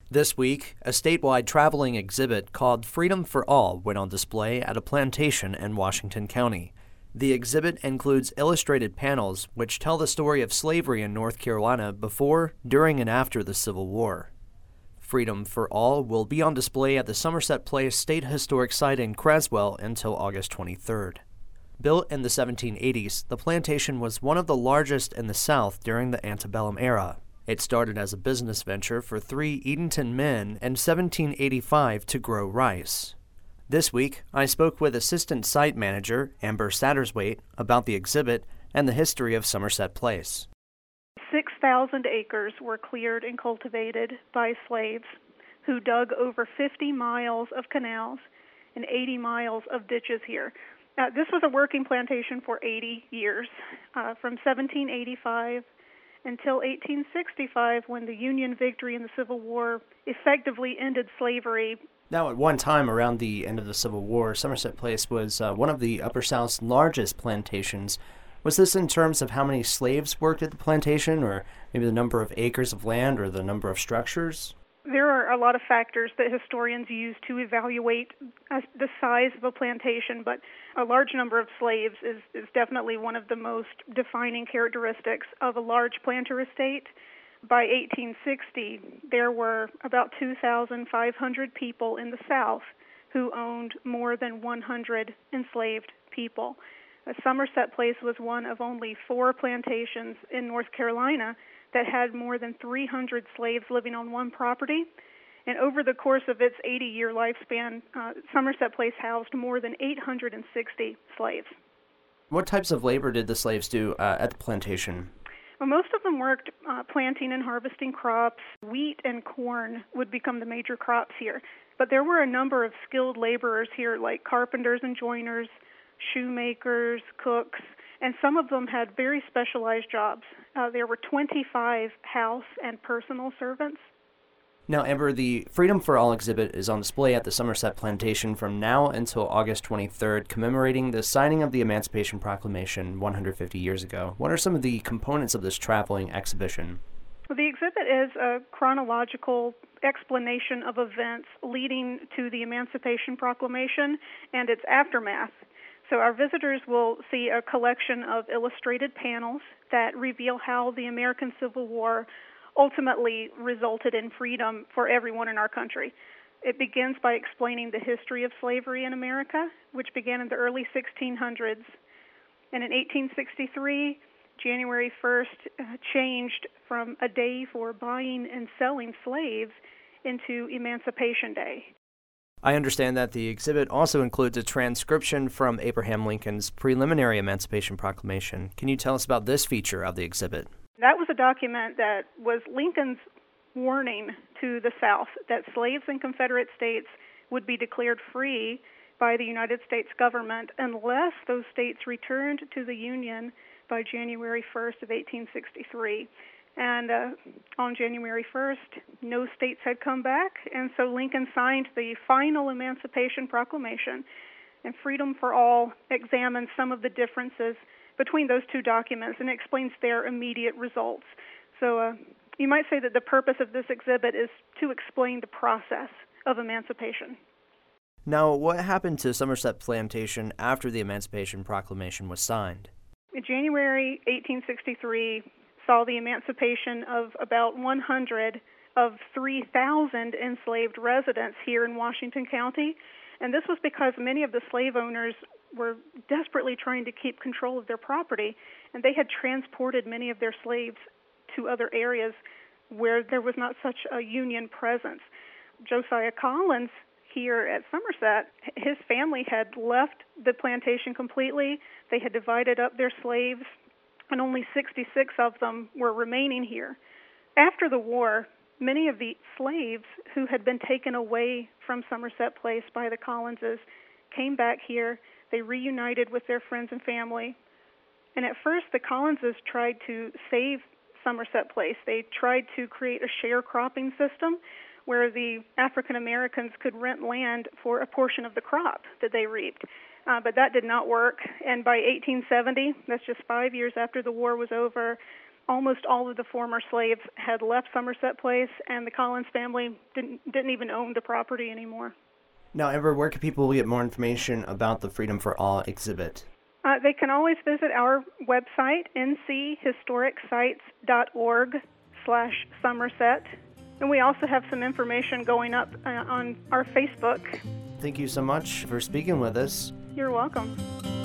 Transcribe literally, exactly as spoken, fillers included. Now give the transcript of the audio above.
This week, a statewide traveling exhibit called Freedom for All went on display at a plantation in Washington County. The exhibit includes illustrated panels which tell the story of slavery in North Carolina before, during, and after the Civil War. Freedom for All will be on display at the Somerset Place State Historic Site in Creswell until August twenty-third. Built in the seventeen eighties, the plantation was one of the largest in the South during the antebellum era. It started as a business venture for three Edenton men in seventeen eighty-five to grow rice. This week, I spoke with Assistant Site Manager Amber Satterswaite about the exhibit and the history of Somerset Place. six thousand acres were cleared and cultivated by slaves who dug over fifty miles of canals and eighty miles of ditches here. Uh, this was a working plantation for eighty years, uh, from seventeen eighty-five until eighteen sixty-five, when the Union victory in the Civil War effectively ended slavery. Now, at one time around the end of the Civil War, Somerset Place was uh, one of the Upper South's largest plantations. Was this in terms of how many slaves worked at the plantation, or maybe the number of acres of land, or the number of structures? There are a lot of factors that historians use to evaluate uh, the size of a plantation, but a large number of slaves is, is definitely one of the most defining characteristics of a large planter estate. By eighteen sixty, there were about two thousand five hundred people in the South who owned more than one hundred enslaved people. Uh, Somerset Place was one of only four plantations in North Carolina that had more than three hundred slaves living on one property. And over the course of its eighty-year lifespan, uh, Somerset Place housed more than eight hundred sixty slaves. What types of labor did the slaves do uh, at the plantation? Well, most of them worked uh, planting and harvesting crops. Wheat and corn would become the major crops here. But there were a number of skilled laborers here, like carpenters and joiners, shoemakers, cooks, and some of them had very specialized jobs. Uh, there were twenty-five house and personal servants. Now, Amber, the Freedom for All exhibit is on display at the Somerset Plantation from now until August twenty-third, commemorating the signing of the Emancipation Proclamation one hundred fifty years ago. What are some of the components of this traveling exhibition? Well, the exhibit is a chronological explanation of events leading to the Emancipation Proclamation and its aftermath. So our visitors will see a collection of illustrated panels that reveal how the American Civil War ultimately resulted in freedom for everyone in our country. It begins by explaining the history of slavery in America, which began in the early sixteen hundreds. And in eighteen sixty-three, January first uh, changed from a day for buying and selling slaves into Emancipation Day. I understand that the exhibit also includes a transcription from Abraham Lincoln's preliminary Emancipation Proclamation. Can you tell us about this feature of the exhibit? That was a document that was Lincoln's warning to the South that slaves in Confederate states would be declared free by the United States government unless those states returned to the Union by January first of eighteen sixty-three. And uh, on January first, no states had come back, and so Lincoln signed the final Emancipation Proclamation. And Freedom for All examines some of the differences between those two documents and explains their immediate results. So uh, you might say that the purpose of this exhibit is to explain the process of emancipation. Now, what happened to Somerset Plantation after the Emancipation Proclamation was signed? In January eighteen sixty-three saw the emancipation of about one hundred of three thousand enslaved residents here in Washington County. And this was because many of the slave owners were desperately trying to keep control of their property, and they had transported many of their slaves to other areas where there was not such a Union presence. Josiah Collins here at Somerset, his family had left the plantation completely. They had divided up their slaves, and only sixty-six of them were remaining here. After the war, many of the slaves who had been taken away from Somerset Place by the Collinses came back here. They reunited with their friends and family. And at first, the Collinses tried to save Somerset Place. They tried to create a sharecropping system where the African Americans could rent land for a portion of the crop that they reaped. Uh, but that did not work. And by eighteen seventy, that's just five years after the war was over, almost all of the former slaves had left Somerset Place, and the Collins family didn't didn't even own the property anymore. Now, Amber, where can people get more information about the Freedom for All exhibit? Uh, they can always visit our website, n c historic sites dot org slash Somerset. And we also have some information going up uh, on our Facebook. Thank you so much for speaking with us. You're welcome.